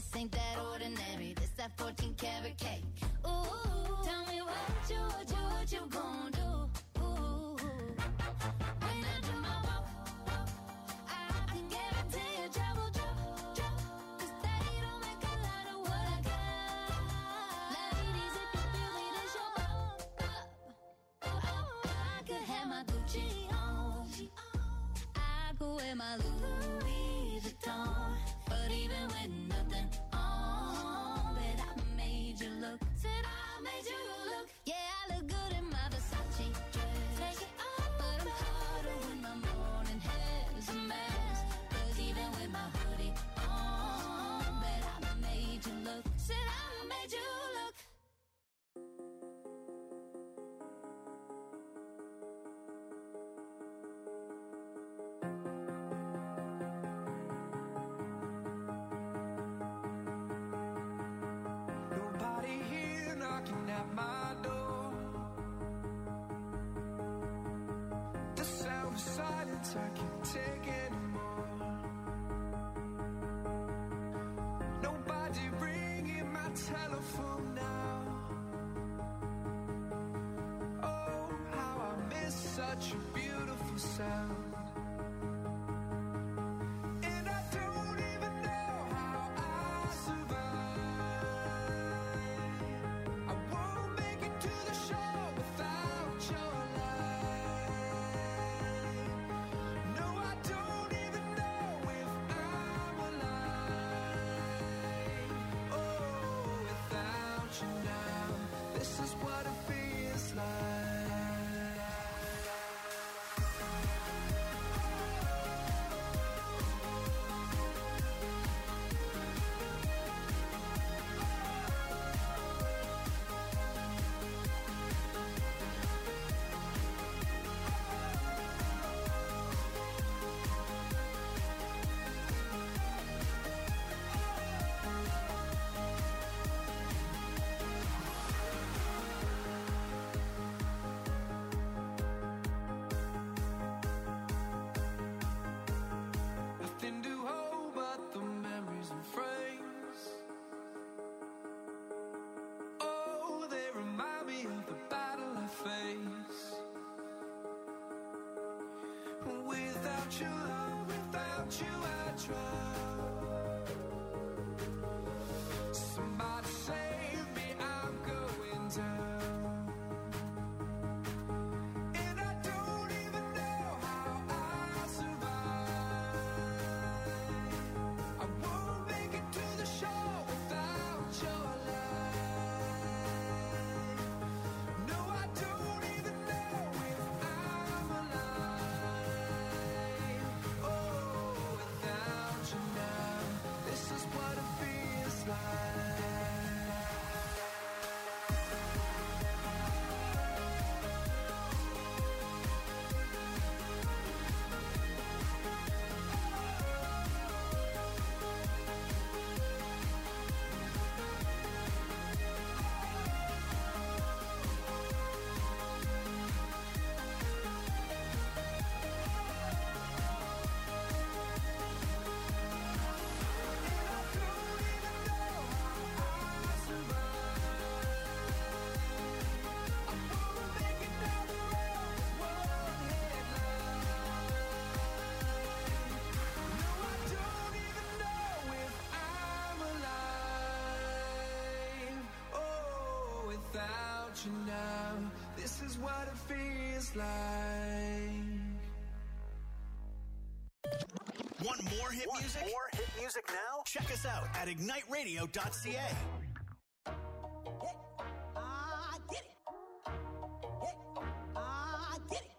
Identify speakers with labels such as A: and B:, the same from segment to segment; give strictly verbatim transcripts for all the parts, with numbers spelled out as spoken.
A: this ain't that ordinary. This that fourteen karat cake. Ooh, tell me what you, what you, what you gon' do? Ooh, when I do my walk, I can guarantee you trouble, trouble, trouble. 'Cause they don't make a lot of what I got. Ladies, if you feel me, this your bump up. Oh, I could have my Gucci on. I could wear my Louis Vuitton. But even with nothing on, bet I made you look. Said I made you look. Yeah, I look good in my Versace dress. Take it off, but I'm harder when my morning hair's a mess. 'Cause even with my hoodie on, bet I made you look. Said I made you look.
B: Nobody here knocking at my door. The sound of silence I can't take anymore. Nobody ringing my telephone now. Oh, how I miss such a beautiful sound. And I don't even know how I survive. I won't make it to the show without your light. No, I don't even know if I'm alive. Oh, without you now, this is what it feels like. Nothing to hold but the memories and frames. Oh, they remind me of the battle I face. Without your love, without you I drown. Somebody save me, I'm going down. And I don't even know how I survive. I won't make it to the show without your light. No, I don't even know if I'm alive. Oh, without you now, this is what it feels like. Without you now, this is what it feels like.
C: Want more hit
D: Want
C: music?
D: more hit music now?
C: Check us out at ignite radio dot c a.
E: I get it. I get it.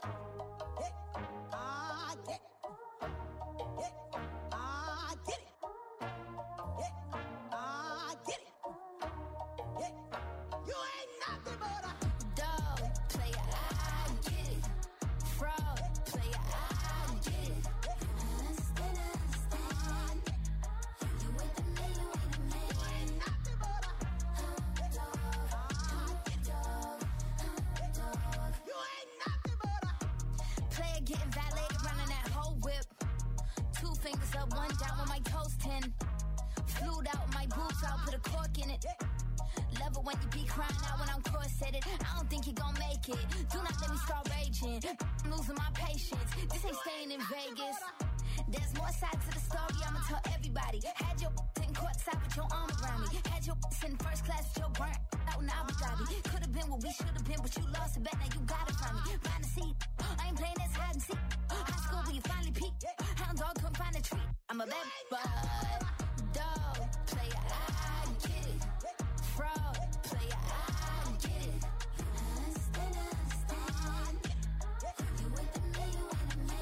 E: I get it. I get it. I get it. You ain't nothing but a
A: Dog, player, I get it. Fraud, player, I get it. Understand, understand. You with the man, you with the man.
E: you ain't nothing but a
A: Dog, dog, dog.
E: you ain't nothing but a
A: Player getting valeted, running that whole whip. Two fingers up, one down with my toes ten. Flew pulled out my boobs, I'll put a cork in it. Love it when you be crying out when I'm corseted. I don't think you gon' make it. Do not let me start raging. I'm losing my patience. This ain't staying in Vegas. There's more sides to the story, I'ma tell everybody. Had your sitting courtside with your arm around me. Had your in first class with your burnt out in Abu Dhabi. Could've been what we should've been, but you lost it back, now you got it from me. Find a seat, I ain't playing this hide and seek. High school where you finally peaked. Hound dog couldn't find a treat. I'm a bad boy, dog, player, I get it. Fraud, player, I get it. Understand, understand. You with the me, you with the me.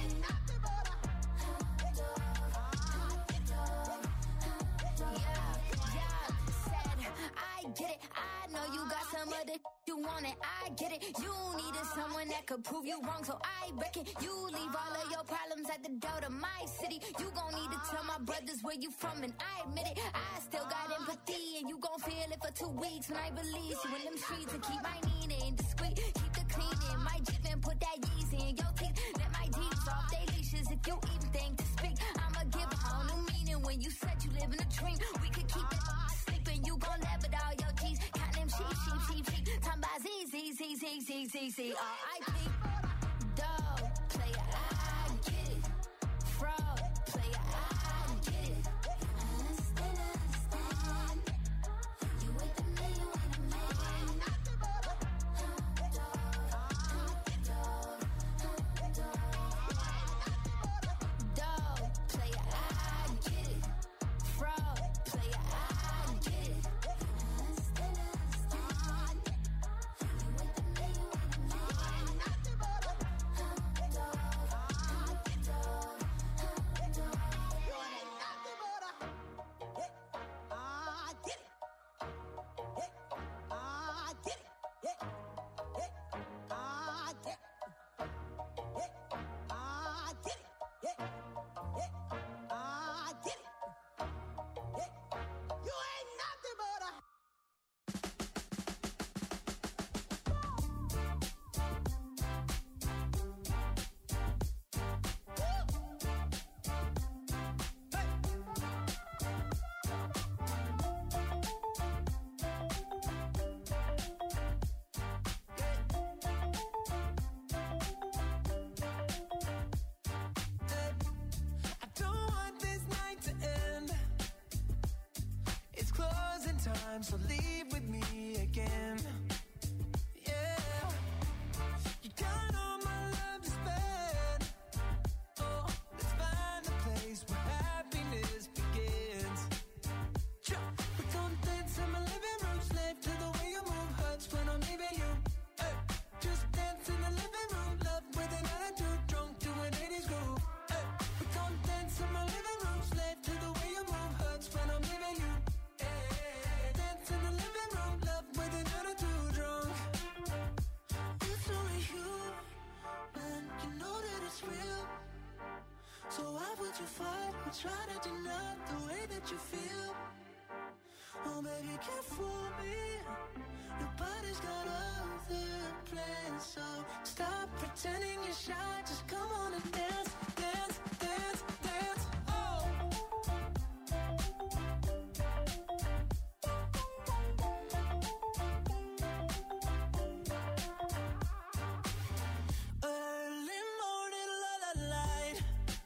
A: Get it, I know you got some other you want it, I get it. You needed someone that could prove you wrong, so I reckon you leave all of your problems at the door to my city. You gon' need to tell my brothers where you from, and I admit it. I still got empathy, and you gon' feel it for two weeks when I release you in them streets and keep my meaning discreet. Keep the cleaning, my jip and put that Yeezy in your teeth. Let my deeds off they leashes if you even think to speak. I'ma give a whole new meaning when you said you live in a dream. We could keep it sleeping, you gon' laugh at all your G's. Count them sheep, sheep, sheep, sheep. Time by Z, Z, Z, Z, Z, Z, Z, R I P. Dog, player, I get it. Fraud, player, I get it. Understand, understand. You with the me, you with the me. Dog, player, I get it. Fraud, player, I get it. Understand, understand. You with the me, you with the me.
B: I don't want this night to end. It's closing time, so leave with me again. Yeah, you got all my love to spend. Oh, let's find a place where happiness begins. Sure, we gon' dance in my living room, slave to the way you move, hurts when I'm leaving you. Hey, just dance in the living room, love with an attitude, drunk to an eighties groove. Hey, we gon' dance in my living room, slave to the way you move, hurts when I'm leaving you. Hey, dance in the living room, love with an attitude, drunk. It's only you, man, you know that it's real. So why would you fight or try to deny the way that you feel? Oh, baby, you can't fool me. Your body's got other plans, so stop pretending you're shy. Just come on and dance, dance, dance, dance. Oh. Early morning, la la light.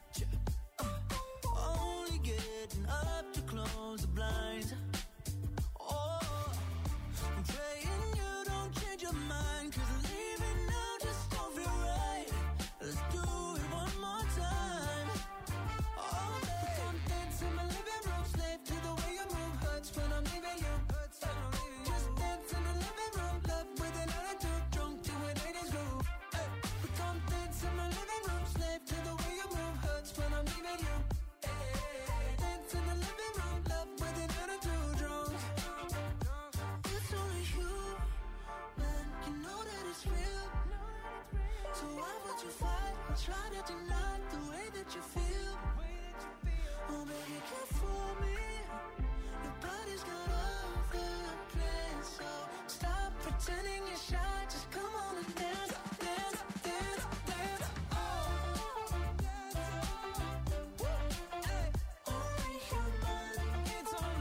B: Uh, only getting up to close the blinds. Oh, I'm praying you don't change your mind, 'cause leaving now just don't feel right. Let's do it one more time. Oh, babe, come dance in my living room, slave to the way you move, hurts when I'm leaving you. Just dance in the living room, love with an attitude, drunk to an eighties groove. Hey, we come dance in my living room, slave to the way you move, hurts when I'm leaving you. Hey, dance in the living room, love with an attitude, drunk. It's only you, man, you know that it's real. So why would you fight or try to deny the way that you feel? Oh, baby, you can't fool me. Your body's got other plans, so stop pretending you're shy. Just come on and dance, dance, dance, dance. Oh, hey, only human. It's only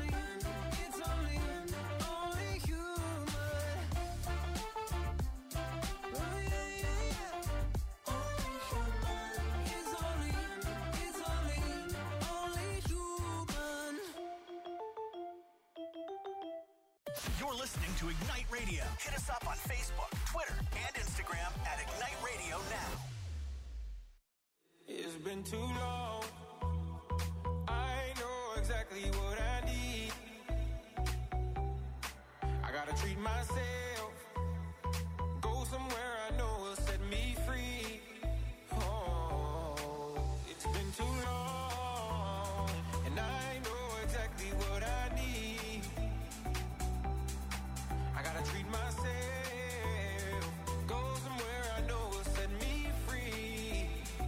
C: You're listening to Ignite Radio. Hit us up on Facebook, Twitter, and Instagram at Ignite Radio Now.
D: It's been too long. I know exactly what I need. I gotta treat myself. Go somewhere I know will set me free. Oh, it's been too long. And I know exactly what I need. I gotta treat myself. Go somewhere I know will set me free.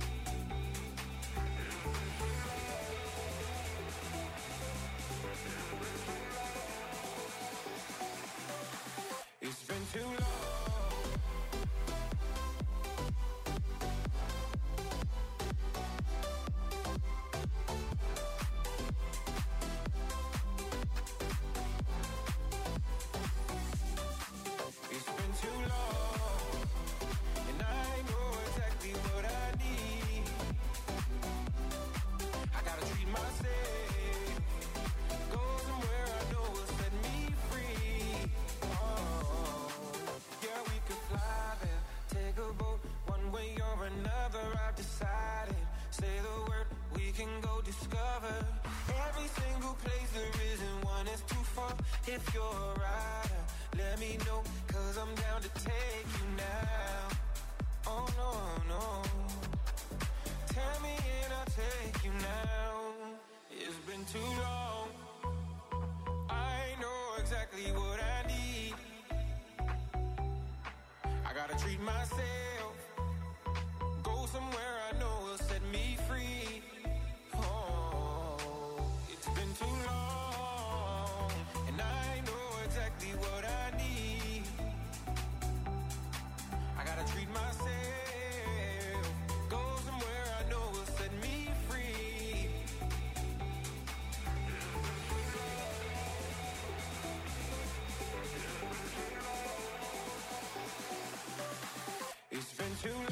D: It's been too long. It's been too long, and I know exactly what I need. I gotta treat myself. Go somewhere I know will set me free. Oh, yeah, we could fly there, take a boat, one way or another. I've decided. Say the word, we can go discover every single place there isn't one is too far. If you're a rider, let me know, cause I'm down to take you now. Oh no, no. Tell me and I'll take you now. It's been too long. I know exactly what I need. I gotta treat myself. Go somewhere I know will set me free. Oh, it's been too long. And I know exactly what I need. I gotta treat myself. Go somewhere I know will set me free. It's been too long.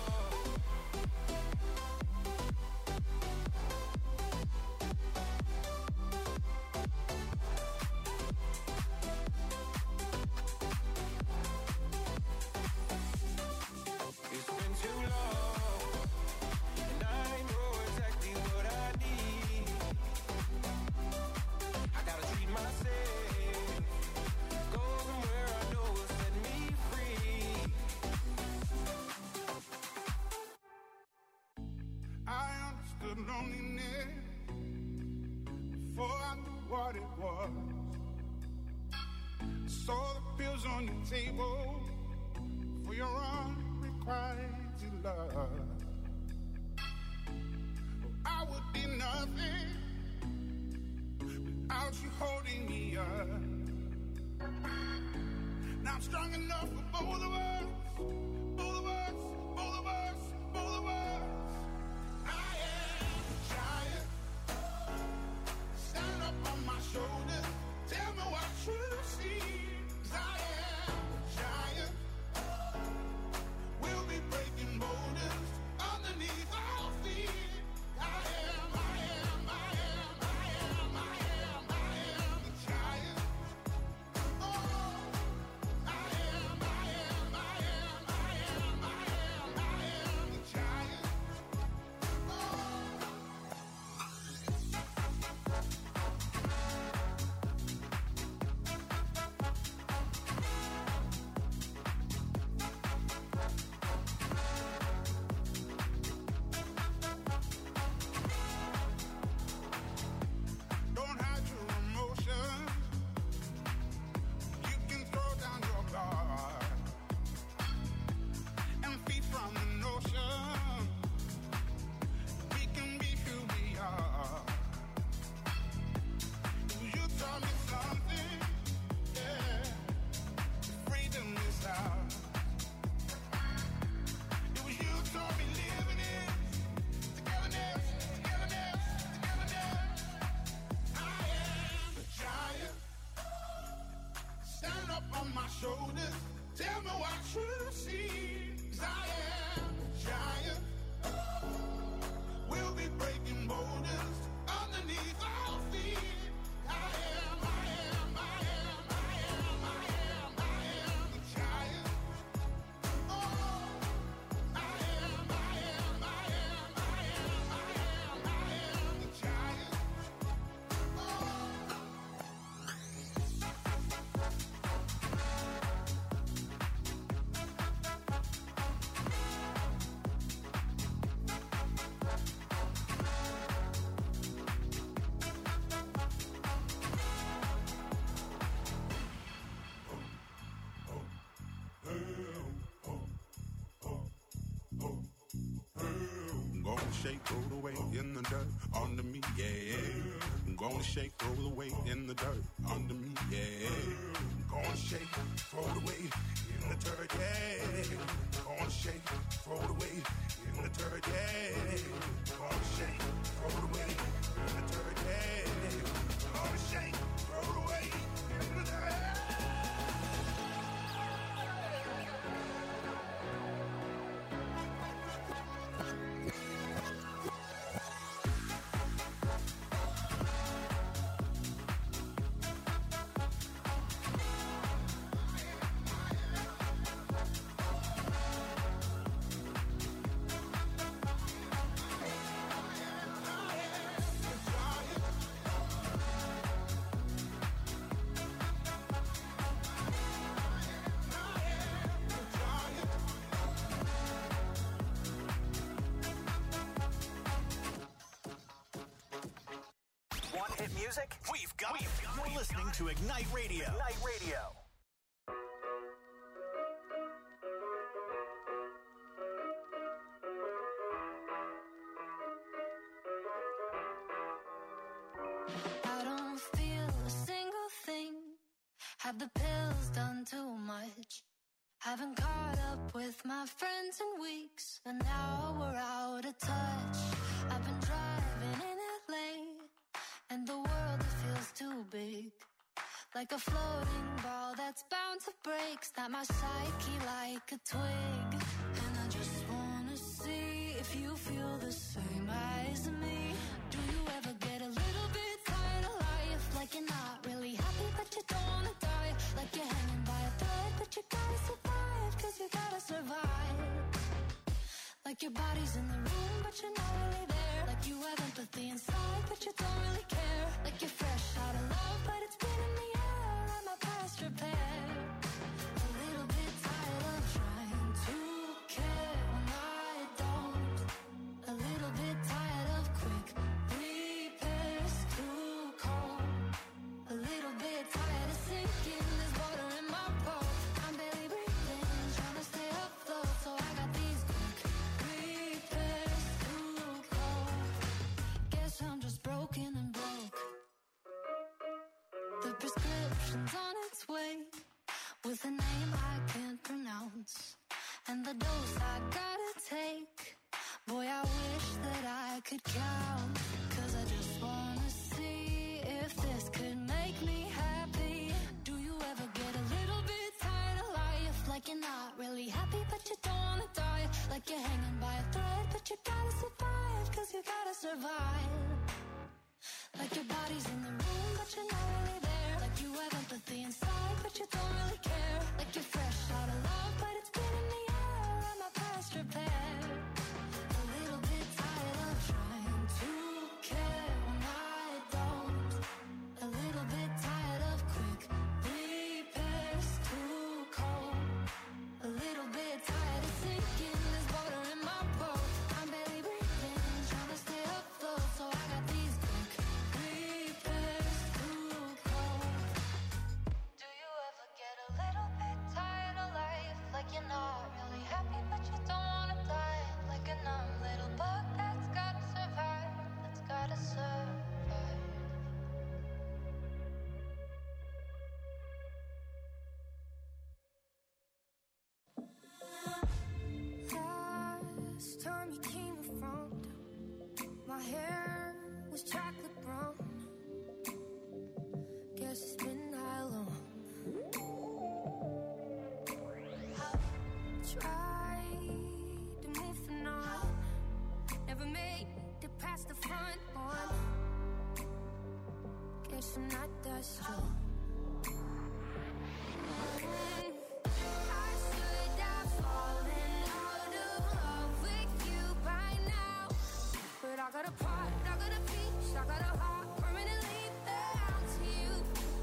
D: It's been too long, and I know exactly what I need. I gotta treat myself. Go somewhere I know will set me free.
F: I understood loneliness before I knew what it was. Saw the pills on your table for your unrequited love. I would be nothing without you holding me up. Now I'm strong enough for both of us, both of us, both of us, both of us. I am a giant. Stand up on my shoulders. Tell me what you see. 'Cause I am a giant. We'll be breaking boulders underneath our feet. I am, I am, I am, I am, I am, I am a giant. Oh, I am, I am, I am, I
G: shake, roll the weight in the dirt under me, yeah. I'm gonna shake, roll the weight in the dirt under me, yeah. I'm gonna shake, roll the weight in the dirt, yeah. I'm gonna shake, roll the weight in the dirt, yeah. I'm gonna shake, roll the weight in the dirt, yeah. I'm gonna shake, roll the weight in the dirt.
C: Hit music? We've got it. You're listening to Ignite Radio. Ignite Radio.
A: I don't feel a single thing. Have the pills done too much? Haven't caught up with my friends in weeks, and now we're out of touch. I've been driving in L A, and the world, it feels too big. Like a floating ball that's bound to break. Snap my psyche like a twig. And I just wanna see if you feel the same as me. Do you ever get a little bit tired of life? Like you're not really happy but you don't wanna die. Like you're hanging by a thread but you gotta survive. Cause you gotta survive. Like your body's in the room but you're not really there. Like you have empathy inside but you don't really care. Like you're fresh out of love but it's been in the air. I'm a past repair. A little bit tired of trying to care when I don't. A little bit tired of quick repairs too cold. A little bit tired of sinking. There's water in my boat. I'm barely breathing, trying to stay afloat. So I got these quick repairs too cold. Guess I'm just broken and broke. The prescription's on its way, with a name I can't pronounce, and the dose I gotta take. Boy, I wish that I could count. Cause I just wanna see if this could make me happy. Do you ever get a little bit tired of life? Like you're not really happy but you don't wanna die. Like you're hanging by a thread but you gotta survive. Cause you gotta survive. Like your body's in the room but you're not really there. Like you have empathy inside but you don't really care. Like you're fresh out of love but it's been in the air. I'm a past repair. A little bit tired of trying to care when I don't. A little bit tired of quick repairs too cold. A little bit tired of sinking. There's water in my boat. I'm barely breathing, trying to stay afloat. So I got these quick repairs too cold. Do you ever get a little bit tired of life? Like you're not really happy but you don't wanna die. Like a numb little bug that's gotta survive. That's gotta survive.
H: Last time you came around, my hair was chocolate brown. Guess it's been that long. Tried to move the on, never made it past the front one. Guess I'm not that strong. Mm, I should have fallen out of love with you by now. But I got a part, I got a piece, I got a heart permanently bound to you.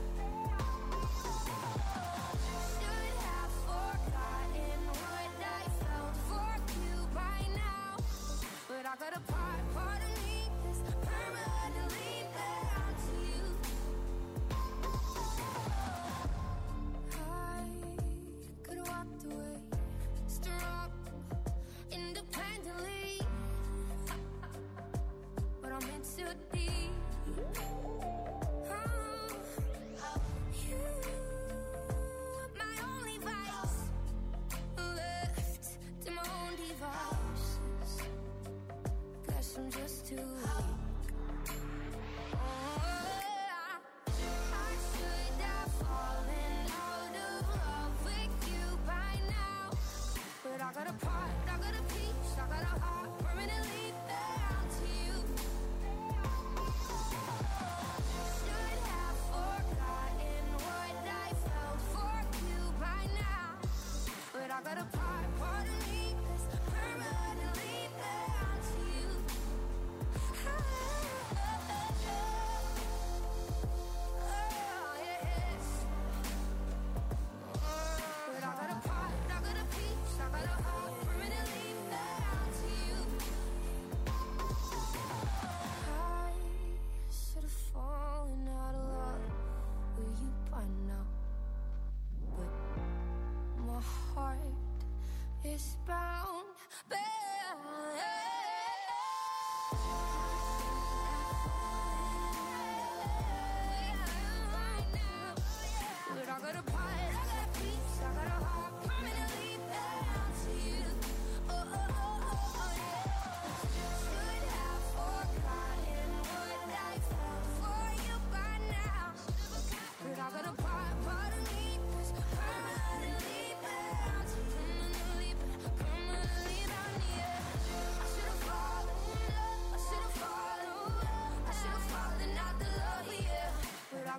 H: Should have forgotten what I felt for you by now. But I got a part, part of me that's permanently bound to you.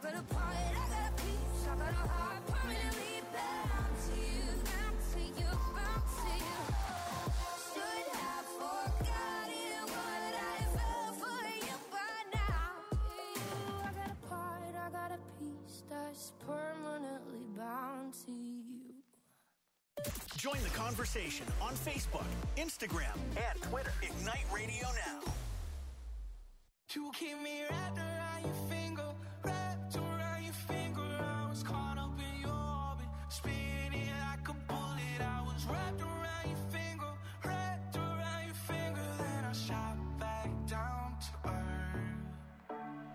H: got a part, I got a piece, I got a heart permanently bound to you, bound to you, bound to you. Should have forgotten what I felt for you by now. I got a part, I got a piece that's permanently bound to you.
C: Join the conversation on Facebook, Instagram, and Twitter. Ignite Radio Now.
D: You keep me wrapped around your finger, wrapped around your finger. I was caught up in your orbit, spinning like a bullet. I was wrapped around your finger, wrapped around your finger. Then I shot back down to earth.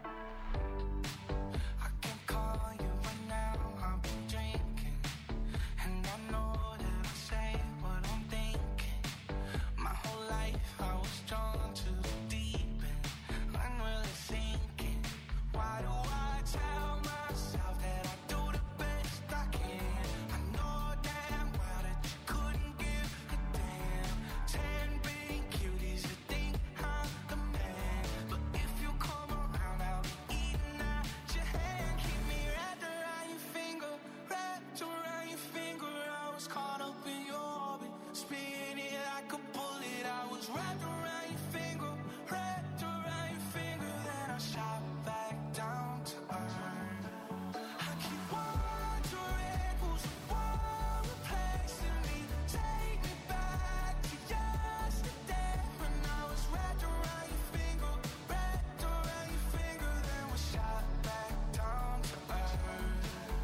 D: I can call you right now, I've been drinking, and I know that I say what I'm thinking. My whole life I was drawn to the deep end. I'm really thinking, why do I tell myself that I do the best I can? I know damn well that you couldn't give a damn. Ten big cuties that think I'm the man, but if you come around, I'll be eating out your hand. Keep me wrapped around your finger, wrapped around your finger. I was caught up in your orbit, spinning like a bullet. I was wrapped around your finger, wrapped around your finger. Then I shot back down to earth. I keep wondering who's the one replacing me. Take me back to yesterday when I was wrapped around your finger, wrapped around your finger. Then we shot back down to earth.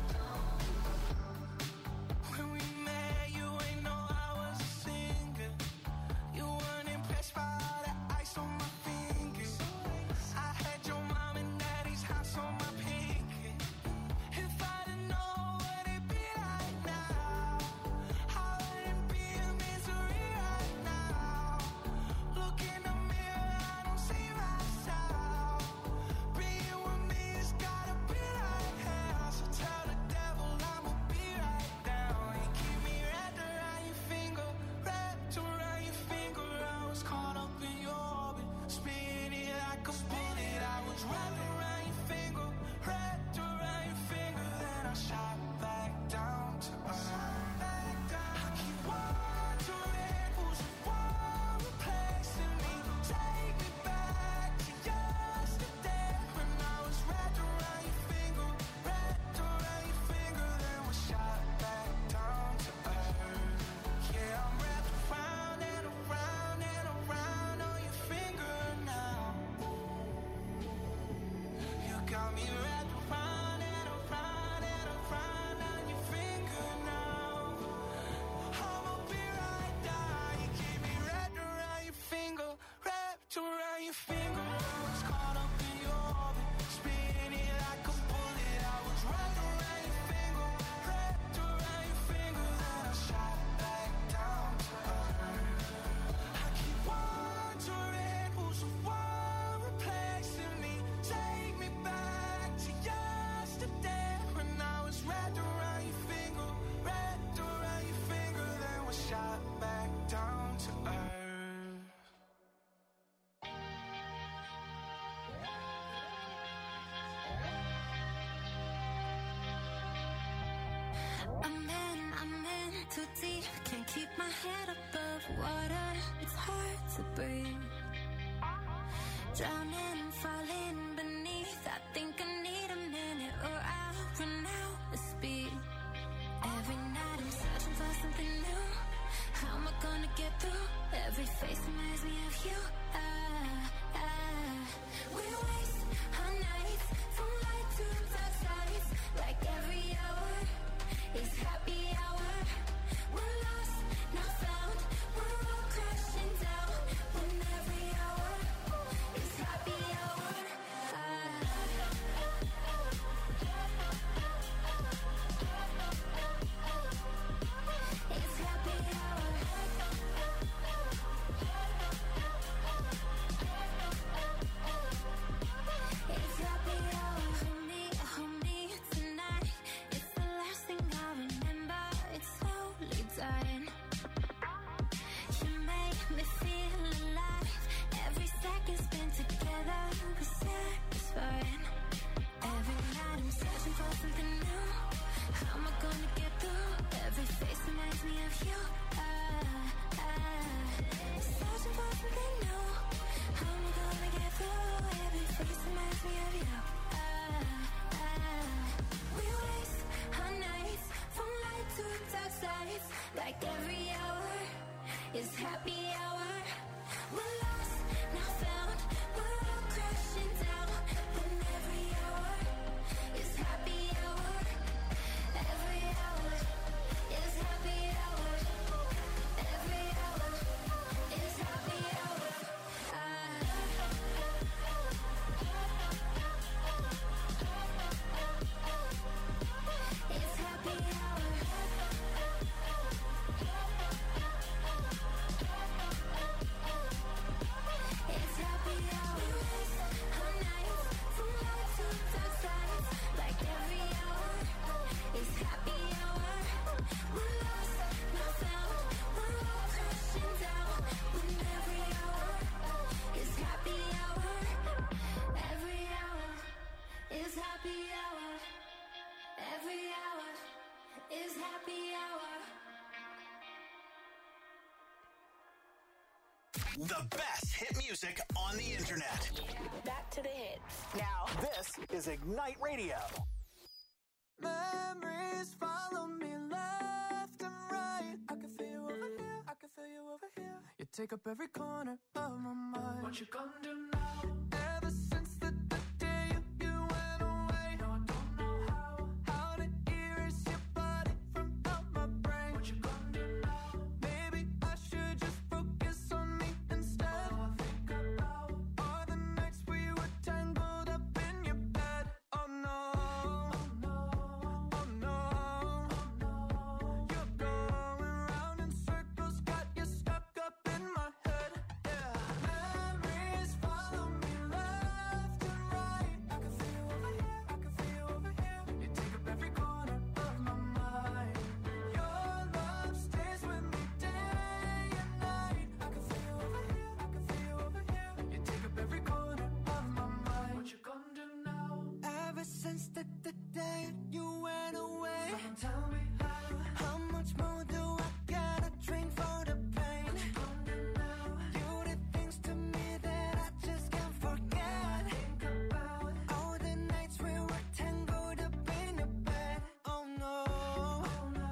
D: When we met, you ain't know I was a singer. You weren't impressed by all the ice on my fingers. I had your mom and daddy's house on my pinky. If I didn't know what it'd be like now, I wouldn't be in misery right now. Look in the mirror, I don't see myself. Being with me has gotta be like hell. So tell the devil I'ma be right down. You keep me wrapped around your finger, wrapped around your finger. I was caught up in your orbit, spinning like a bullet. I was wrapped around your finger, wrapped around your finger. Then I shot back down to earth. I keep wondering who's the one replacing me. Take me back to yesterday when I was wrapped around your finger, wrapped around your finger. Then we shot back down to earth. Yeah, I'm wrapped around and around and around on your finger now. You got me wrapped around and around and around on your finger now. I'ma be right down. You keep me wrapped around your finger, wrapped around your finger. I was caught up in your orbit, spinning like a bullet. I was wrapped around your finger, wrapped around your finger. Then I shot back down to earth. I keep wondering who's the one replacing me. Take me back to yesterday when I was wrapped around your finger, wrapped around your finger. Then we shot back down to earth.
H: I'm in, I'm in too deep, can't keep my head above water. It's hard to breathe. Drowning, falling beneath. I think I need a minute or I'll run out of speed. Every night I'm searching for something new. How am I gonna get through? Every face reminds me of you. Ah, ah. We waste our nights from light to dark sides. Like every hour is happy hour. We're lost, not found. We're all crashing down when every hour is happy hour. Ah, something new. How am I gonna get through? Every face reminds me of you. I, I, searching for something new. How am I gonna get through? Every face reminds me of you. I, I, we waste our nights from light to dark sides. Like every hour is happy hour. We're lost, now found. We're all crashing down. When every hour is happy hour. Every hour is happy hour. Every hour is happy hour. It's happy hour. It's happy hour. Our nights from light to dark sides. Like every hour is happy hour. We're lost, not found. We're all crashing down. When every hour is happy hour. Every hour is happy hour. Every hour is happy hour.
C: The best hit music on the internet.
I: Back to the hits.
C: Now, this is Ignite Radio.
B: Memories follow me left and right. I can feel you over here. I can feel you over here. You take up every corner of my mind. What you gonna do now? Ever since the, the day you, you went away, no, I don't know how. How to erase your body from out my brain. What you gonna do now? Maybe I should just focus on me instead. All I think about are the nights we were tangled up in your bed. Oh no, oh no, oh no, oh no. You're going round in circles, got you stuck up in my head. Yeah, memories follow me left and right. I can feel you over here, I can feel you over here. You take up every corner of my mind. Your love stays with me day and night. I can feel you over here, I can feel you over here. You take up every corner of my mind. What you gonna do now? Ever since the, the day you went away, someone tell me how. How much more do I gotta drink for the pain? What you gonna do now? You did things to me that I just can't forget. Think about all the nights we were tangled up in your bed. Oh no, oh no,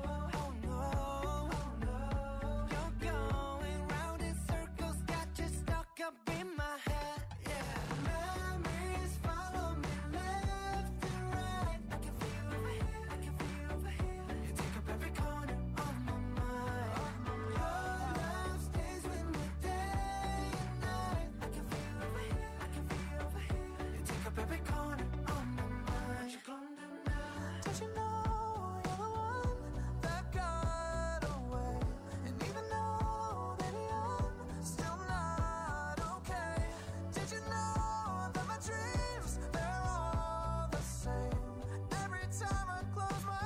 B: oh no, oh no. You're going round in circles, got you stuck up in my head. Yeah, memories follow me left and right. I can feel you over here, I can feel you over here. You take up every corner of my mind. Your love stays with me day and night. I can feel you over here, I can feel you over here. You take up every corner of my mind. What you gonna do now? Did you know you're the one that got away? And even though, baby, I'm still not okay. Did you know that my dreams, they're all the same? Every time I close my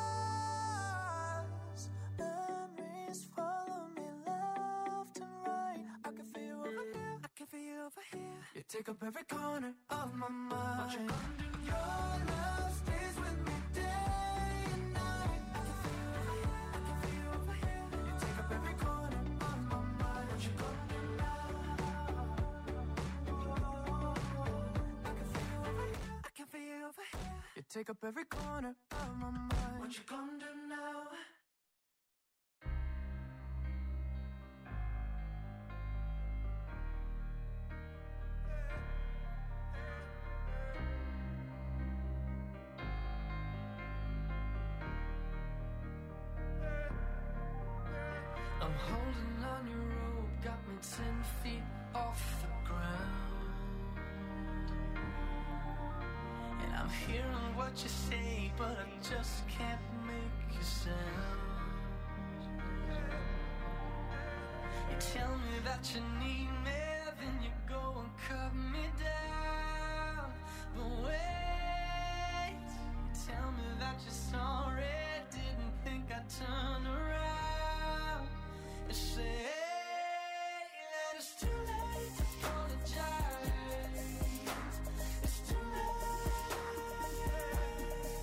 B: eyes, memories follow me left and right. I can feel you over here, I can feel you over here. You take up every corner of my mind. What you gonna do? Your love stays with me day and night. I can feel you over here, I can feel you over here. You take up every corner of my mind. What you gonna do now? I can feel you over here, I can feel you over here. You take up every corner of my mind. What you gonna do now? I'm holding on your rope, got me ten feet off the ground. And I'm hearing what you say, but I just can't make a sound. You tell me that you need me, then you go and cut me down. But wait, you tell me that you're sorry, didn't think I'd turn around and say that it's too late to apologize. It's too late.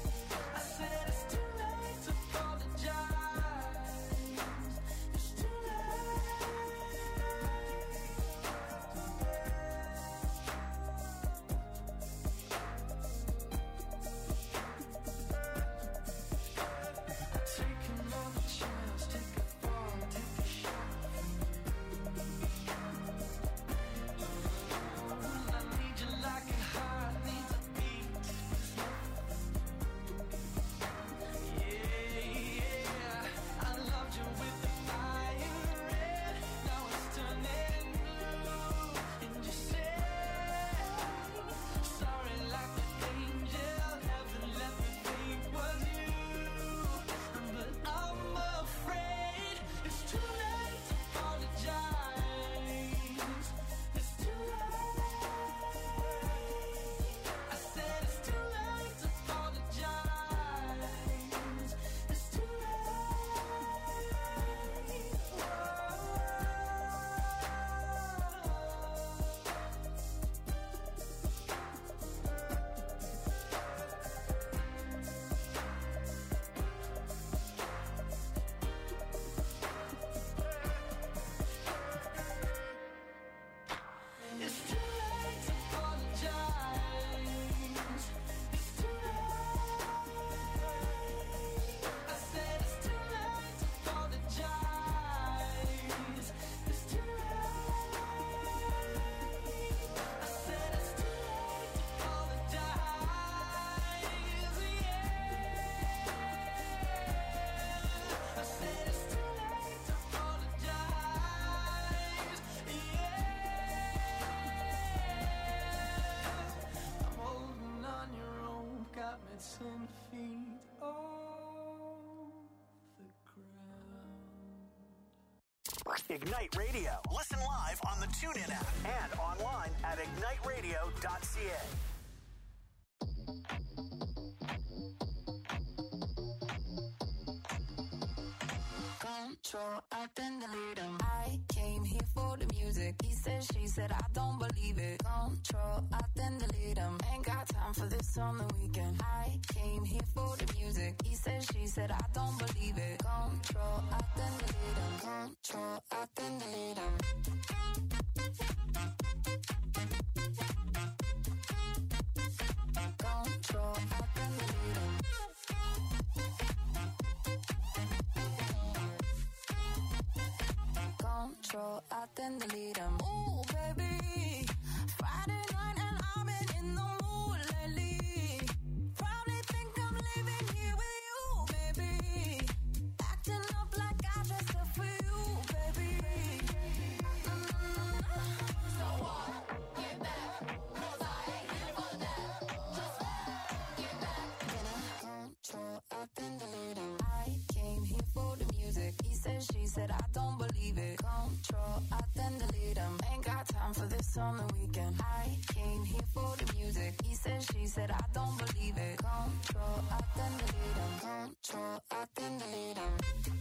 D: ten feet off the ground.
C: Ignite Radio. Listen live on the TuneIn app and online at ignite radio dot c a.
H: Control, I then delete him. I came here for the music. He said, she said, I don't believe it. Control, I then delete him. Ain't got time for this on the weekend. I came here for the music. He said, she said, I don't believe it. Control, I then delete him. Control, I then delete him. Control, I then delete him. Control, I then delete him. Ooh, baby, Friday night and I've been in the mood lately. Probably think I'm living here with you, baby. Acting up like I dressed up for you, baby. Mm-hmm. So what? Get back, 'cause I ain't here for that. Just get back. Then I control, I then delete him. I came here for the music. He said, she said, I don't believe it. Control, I then delete him. Ain't got time for this on the weekend. I came here for the music. He said, she said, I don't believe it. Control, I then delete him. Control, I then delete him.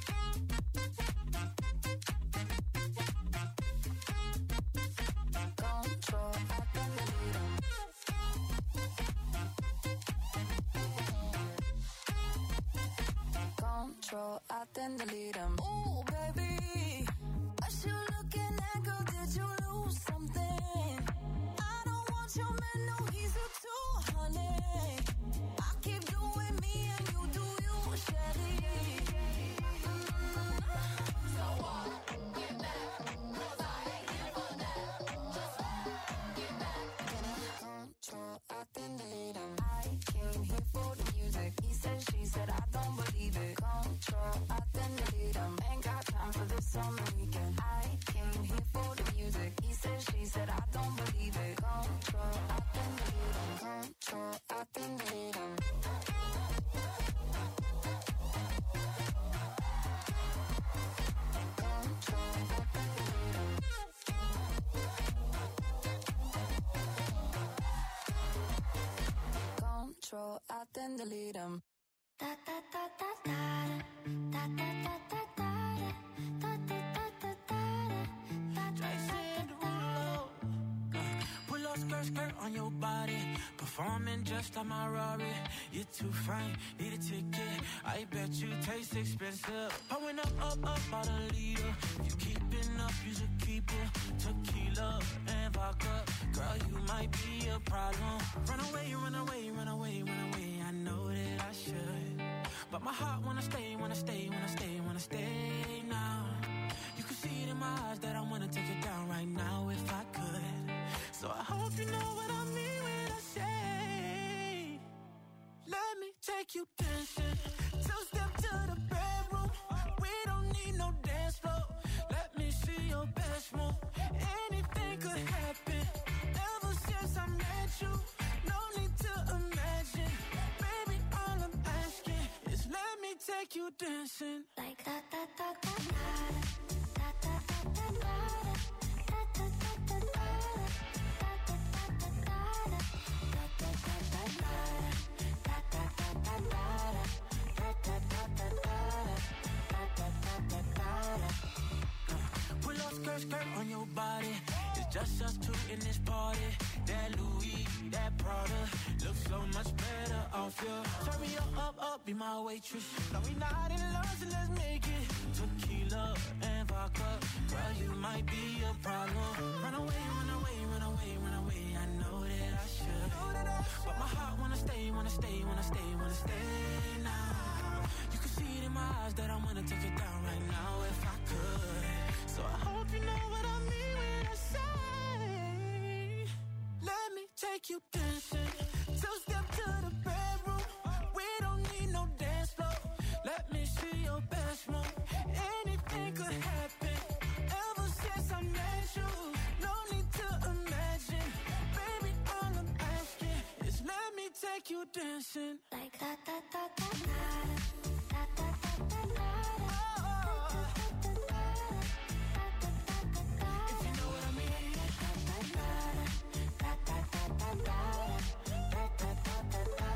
H: Control, I then delete him. Control, I then delete him. Ooh, baby, what you looking at, girl? Did you lose something? I don't want your man, no, he's a two, honey. I keep doing me and you do you, Shelly. Mm-hmm. So what? Get back, 'cause I ain't here for that. Just get back. Then I control, I then delete him. I came here for the music. He said, she said, I don't believe it. Control, I then delete him. Ain't got time for this on the weekend. I came here for the music. He said, she said, I don't believe it. Control, I then delete him. Control, I then delete him. Control, I then delete him. Control, I then delete him. Da da da da da da da da da da da da da da da.
D: Pull up skirt, skirt on your body. Performing just like my Rari. You're too fine, need a ticket. I bet you taste expensive. Pouring up, up, up, out a leader. If you keeping up, you should keep it. Tequila and vodka. Girl, you might be a problem. Run away, run away, run away, run away. I know that I should, but my heart wanna stay, wanna stay, wanna stay, wanna stay now. You can see it in my eyes that I wanna take it down right now if I could. So I hope you know what I mean when I say, let me take you dancing. Two step to the bedroom. We don't need no dance floor. Let me see your best move. Anything could happen. Ever since I met you, no need to imagine. Baby, all I'm asking is let me take you dancing.
H: Like da da da da da da da da da da da da da da.
D: Pull up skirt, skirt on your body. It's just us two in this party. That Louis, that Prada looks so much better off you. Turn me up, up, up, be my waitress. No, we not in love, so let's make it. Tequila and vodka. Girl, you might be a problem. Run away, run away, run away, run away. I know that I should, but my heart wanna stay, wanna stay, wanna stay, wanna stay now. You can see it in my eyes that I wanna take it down right now if I could. So I hope you know what I mean when I say, let me take you dancing. Two step to the bedroom. We don't need no dance floor. Let me see your best move. Anything could happen. Ever since I met you, no need to imagine. Baby, all I'm asking is let me take you dancing.
H: Like like da da da da da da da da da da. If you know what I mean. Da da da da da da da da da da.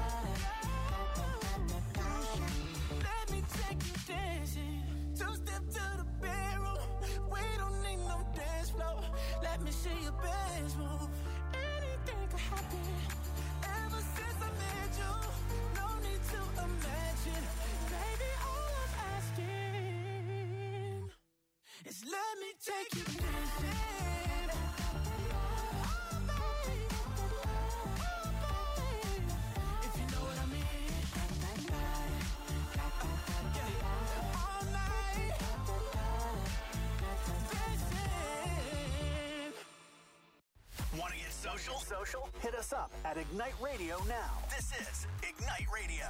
B: Let me take you dancing. Two step to the bedroom. We don't need no dance floor. Let me see your best move. Anything could happen. Ever since I met you, no need to imagine. Baby, all I'm asking is let me take you dancing. If you know what I mean. All night. Dancing.
C: Want to get social? Social? Hit us up at Ignite Radio now. This is Ignite Radio.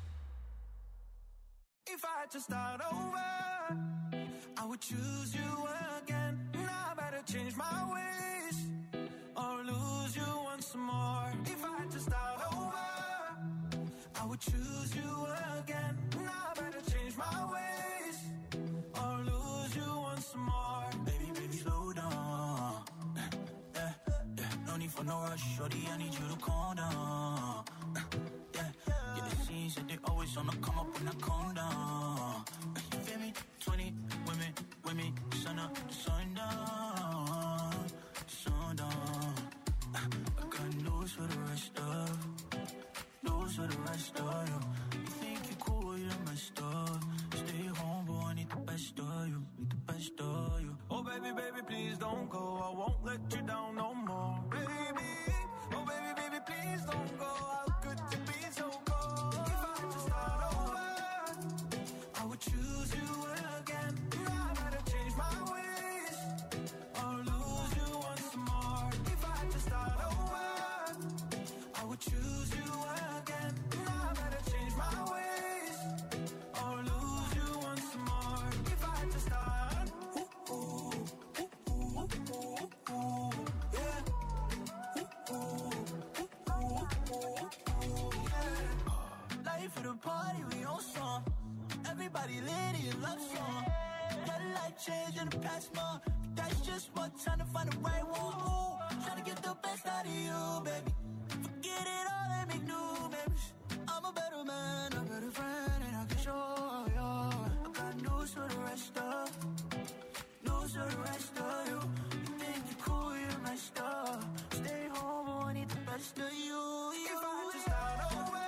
B: If I had to start over, I would choose you again. Now I better change my ways or lose you once more. If I had to start over, I would choose you again. Now I better change my ways or lose you once more. Baby, baby, slow down. Yeah, yeah, no need for no rush, shorty, I need you to calm down. Yeah, yeah, the scenes that they always on the come up when I calm down. You feel me? twenty women, women, sun up, sun down, sun down. I got news for the rest of, news for the rest of you. You think you're cool, you're messed up. Stay home, but I need the best of you, need the best of you. Oh baby, baby, please don't go. I won't let you down no more, baby. Oh baby, baby, please don't go. How could you be so cold? If I had to start over, I would choose you again. Now I gotta change my ways or lose you once more. If I had to start over, I would choose you again. Now I gotta change my ways or lose you once more. If I had to start, ooh, ooh, ooh, ooh, ooh, ooh, yeah. Ooh, ooh, ooh, ooh, ooh, yeah. Life of the party, we on song. Everybody lit in love song. Got a life change in the past month. That's just one time to find the right one. Ooh, trying to get the best out of you, baby. Forget it all and make new memories. I'm a better man, a better friend, and I can show you. I got news for the rest of, news for the rest of you. You think you're cool, you're messed up. Stay home, but I need the best of you. If I had to start over,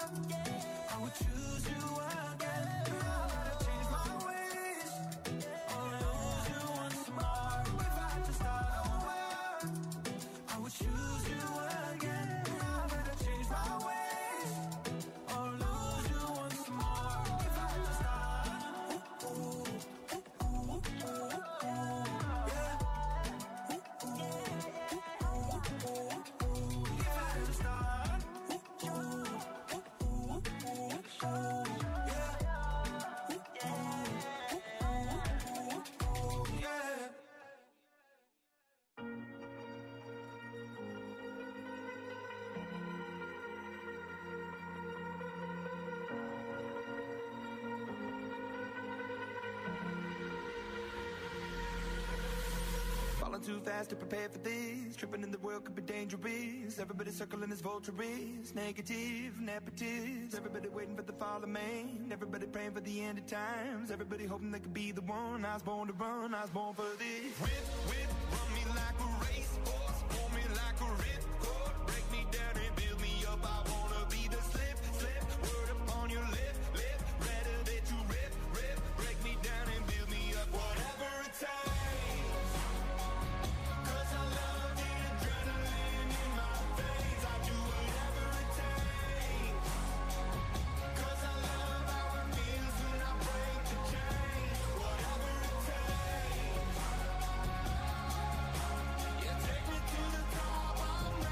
B: I would choose you again. Now I gotta change my ways or lose you once more. If I had to start over, I would choose you again. Now I gotta change my ways or lose you once more. If I had to start, ooh, ooh, ooh, ooh, ooh, yeah. Ooh, ooh, ooh, ooh, ooh. If I had to start, ooh, ooh, ooh, ooh, ooh, yeah. Falling too fast to prepare for this. Tripping in the world could be dangerous. Everybody circling as vultures, negative, nepotist. Everybody waiting for the fall of man. Everybody praying for the end of times. Everybody hoping they could be the one. I was born to run, I was born for this. Whip, whip, run me like a racehorse. Pull me like a ripcord. Break me down and build me up. I wanna be the slip, slip. Word upon your lip, lip. Better that you rip, rip. Break me down and build me up. Whatever it takes.
F: Take me to the top, I'm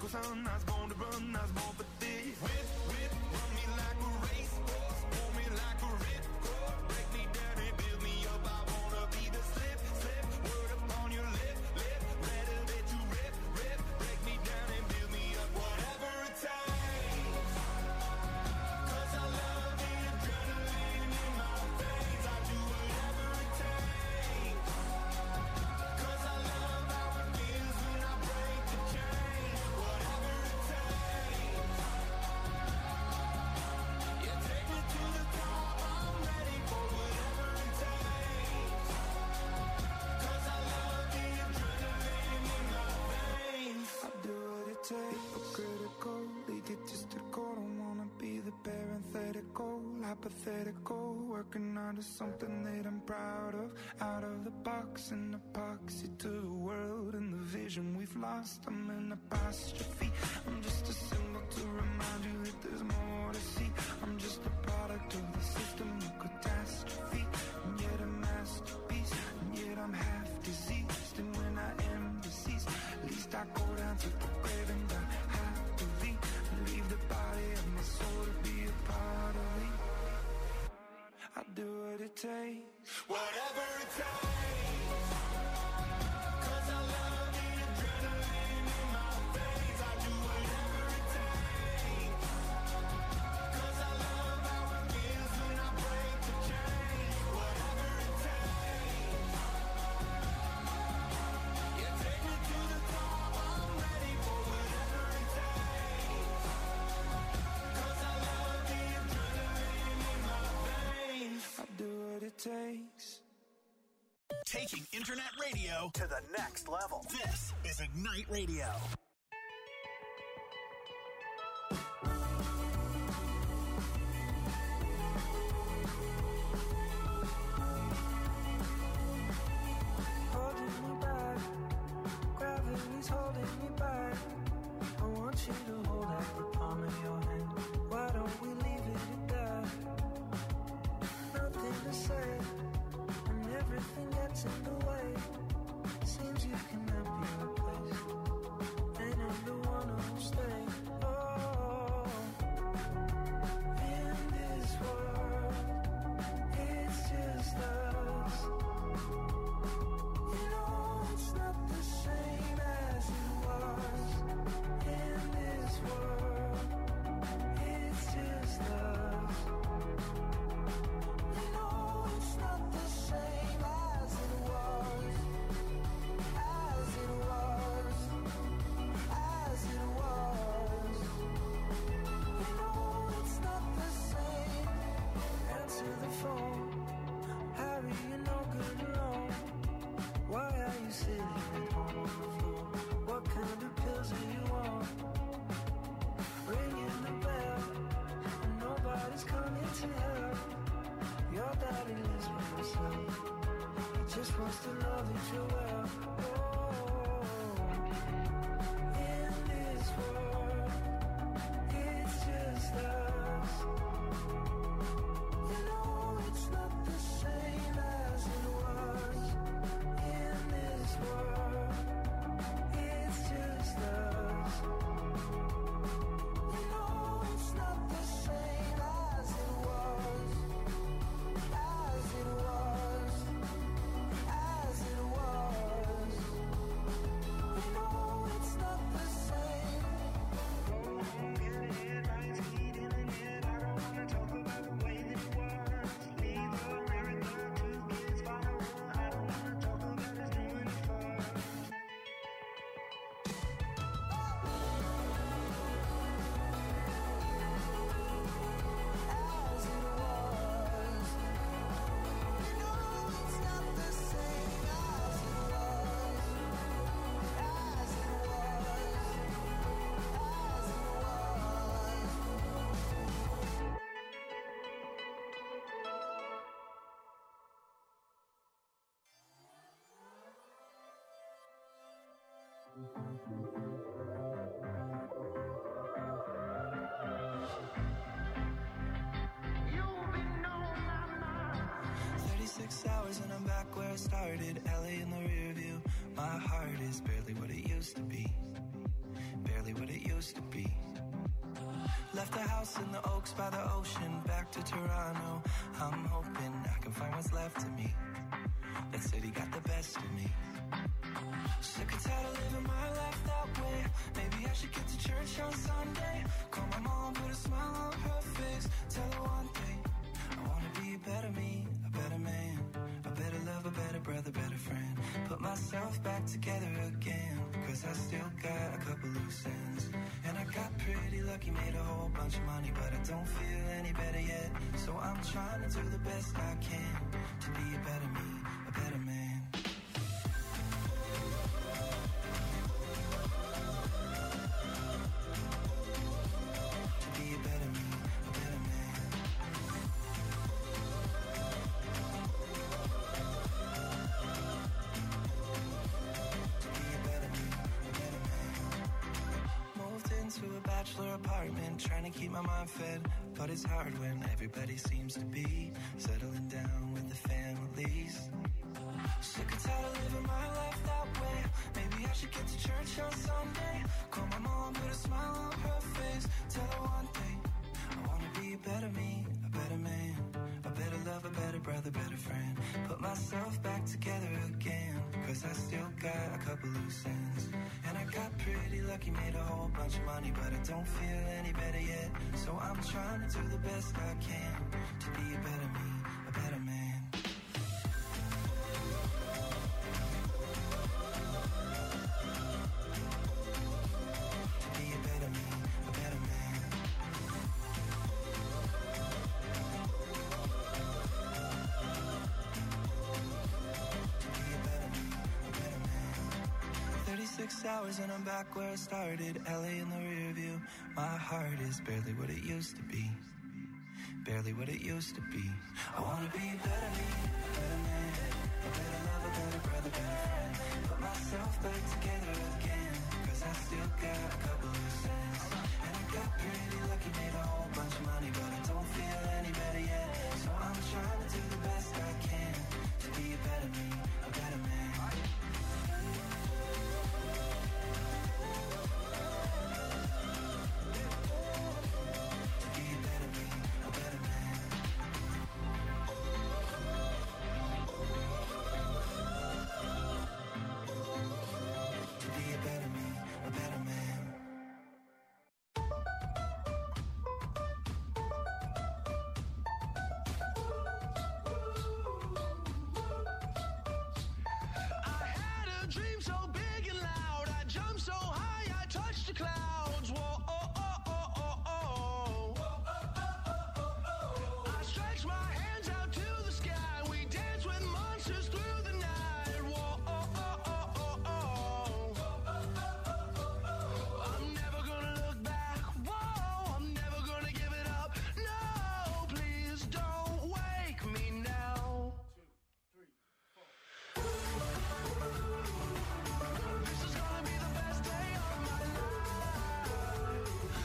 D: 'cause I'm not born to run, I was born for this. Whip, whip, run me like a racehorse, pull me like a ripcord, break me down and build me up. I wanna be the slip, slip, word upon your lip, lip, better that you rip, rip, break me down and build me up. Whatever it takes, 'cause I love the adrenaline in my veins. I do whatever it takes, 'cause I love how it feels when I break the chain. Whatever it takes, yeah, take me to the top. I'm ready for whatever it takes, 'cause I love the adrenaline in my veins.
J: I do what it takes, but critical, egotistical. Don't wanna be the parenthetical, hypothetical. Working out of something that I'm proud of. Out of the box, an epoxy to the world and the vision we've lost. I'm an apostrophe. I'm just a symbol to remind you that there's more to see. I'm just a product of the system of catastrophe, and yet a masterpiece. And yet I'm half diseased, and when I am deceased, at least I go down to the grave and die happily, and leave the body of my soul to be a part of me. I do what it takes,
D: Whatever it takes, 'cause I love the adrenaline in my veins. I do whatever it takes, 'cause I love how it feels when I break the chain. Whatever it takes, yeah, take me to the top. I'm ready for whatever it takes, 'cause I love the adrenaline in my veins.
J: I do what it takes.
C: Taking internet radio to the next level. This is Ignite Radio.
J: Holding me back, gravity's holding me back. I want you to hold out the palm of your hand. Why don't we leave it at that? Nothing to say, and everything gets in the way. Seems you cannot be replaced, and I'm the one who'll stay. Oh, in this world, it's just us. You know it's not the same as it was. In this world, it's just us. You know it's not the same as it was. As it was. As it was. You know it's not the same. Answer the phone. Harry, you're no good alone. Why are you sitting at home on the floor? What kind of pills are you on? Ringing the bell, and nobody's coming to help. Your daddy lives by himself. He just wants to know that you're well. Oh, in this world, it's just us. You know it's not the same as it was. In this world, it's just us. You know it's not the same as it was. As it was. As it was. You know it's not the same. Go home, get a headlights, heat in the net. I don't wanna talk about the way that it was. Leave America, two kids follow. I don't wanna talk about us doing it first. As it was. You know it's not the same as it was. As it was. As it was. thirty-six hours and I'm back where I started. L A in the rear view. My heart is barely what it used to be. Barely what it used to be. Left the house in the Oaks by the ocean, back to Toronto. I'm hoping I can find what's left of me. That city got the best of me. Sick and tired of living my life that way. Maybe I should get to church on Sunday. Call my mom, put a smile on her face. Tell her one thing, I wanna be a better me, a better man, a better lover, better brother, better friend. Put myself back together again, cause I still got a couple loose ends. And I got pretty lucky, made a whole bunch of money, but I don't feel any better yet. So I'm trying to do the best I can to be a better me, a better man. To be a better me, a better man. To be a better me, a better man. Moved into a bachelor apartment, trying to keep my mind fed, but it's hard when everybody seems to be settling down with the families. Sick and tired of living my life that way. Maybe I should get to church on Sunday. Call my mom, put a smile on her face. Tell her one thing, I wanna be a better me, a better man, a better lover, better brother, better friend. Put myself back together again, cause I still got a couple loose ends. And I got pretty lucky, made a whole bunch of money, but I don't feel any better yet. So I'm trying to do the best I can to be a better me, a better man. To be a better me, a better man. To be a better me, a better man. thirty-six hours and I'm back where I started. L A in the rear view. My heart is barely what it used to be. Barely what it used to be. I wanna be a better me, a better man, a better lover, better brother, better friend. Put myself back together again, cause I still got a couple loose ends. And I got pretty lucky, made a whole bunch of money, but I don't feel any better yet. So I'm trying to do the best I can to be a better me, a better man. To be a better me, a better man. To be a better me, a better man.
F: I had a dream so big and loud. I jumped so high, I touched the clouds. Whoa, oh, oh, oh, oh, oh. I stretched my hands out to the sky. We danced with monsters through the night. Whoa, oh, oh, oh, oh, oh. I'm never gonna look back. Whoa, I'm never gonna give it up. No, please don't wake me now. This is gonna be the best day of my life.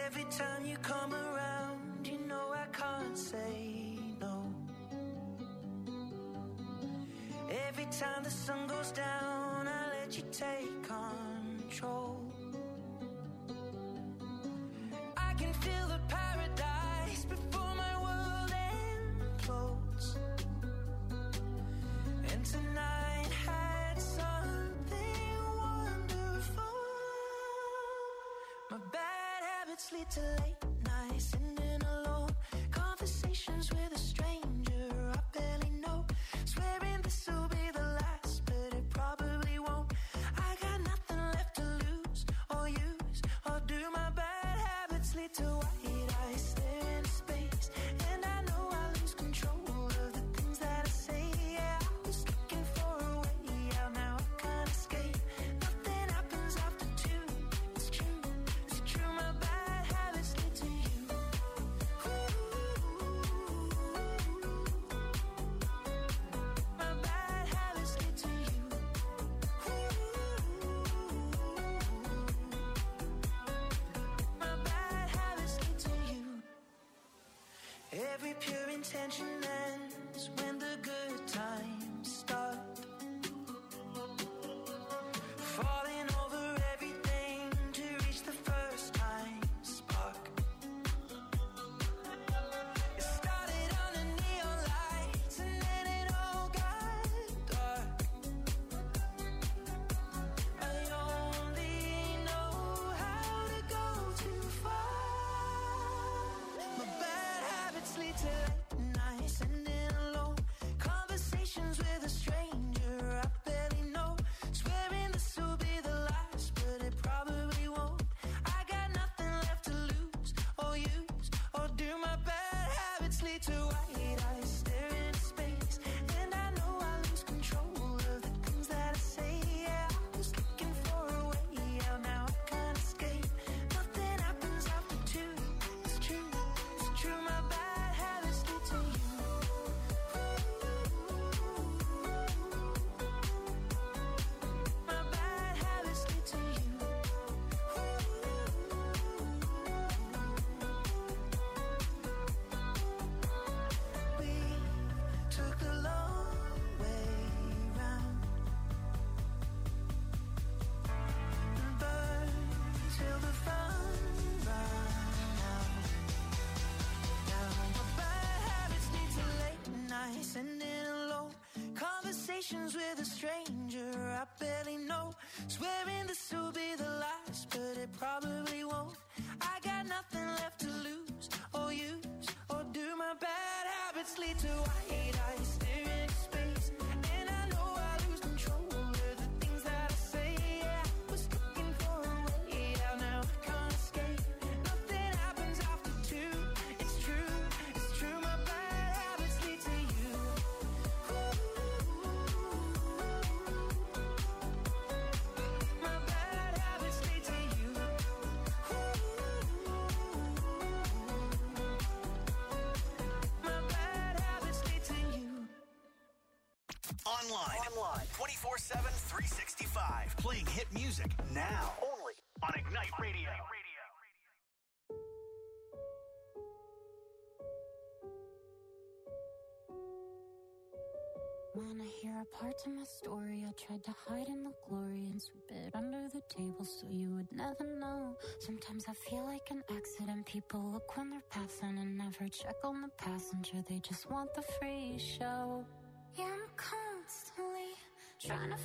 B: Every time you come around, you know I can't say no. Every time the sun goes down, I let you take control. I can feel the paradise before my world implodes. And tonight had something wonderful. My bad habits lead to late nights, sitting alone, conversations with a stranger I barely know, swearing this will be the last, but it probably won't. I got nothing left to lose or use, or do. My bad habits lead to white eyes, stare into space, and I know I lose control of the things that I say. Yeah, I was looking for a way out, now I can't escape. Nothing happens after two. It's true, it's true. My bad habits lead to you. My bad habits lead to you. My bad habits lead to you. Every pure intention ends when the good times start. Falling over everything to reach the first time spark. It started on the neon lights and then it all got dark. I only know how to go too far. My bad habits lead to late nights, sitting alone, conversations with a stranger I barely know, swearing this will be the last, but it probably won't. I got nothing left to lose or use, or do. My bad habits lead to white eyes, stare into space, and I know I lose control of the things that I say. Yeah, I was looking for a way out, now I can't escape. Nothing happens after two. It's true, it's true. My bad habits lead to you. My bad habits lead to you. We took the long way round and burned till the fun ran out. Now my bad habits lead to late nights, sitting alone, conversations with a stranger I barely know, swearing this will be the last, but it probably won't. I got nothing left to lose or use, or do. My bad habits lead to white eyes, stare into space, and I know I lose control of the things that I say. Yeah, I was looking for a way out, now I can't escape. Nothing happens after two. It's true, it's true. My bad habits lead to you. My bad habits lead to you. My bad habits lead to you.
C: Online. Online. twenty-four seven, three sixty-five. Playing hit music now. Only on Ignite Radio.
K: Wanna hear a part of my story? I tried to hide in the glory and sweep it under the table so you would never know. Sometimes I feel like an accident. People look when they're passing and never check on the passenger. They just want the free show. Yeah, I'm constantly trying to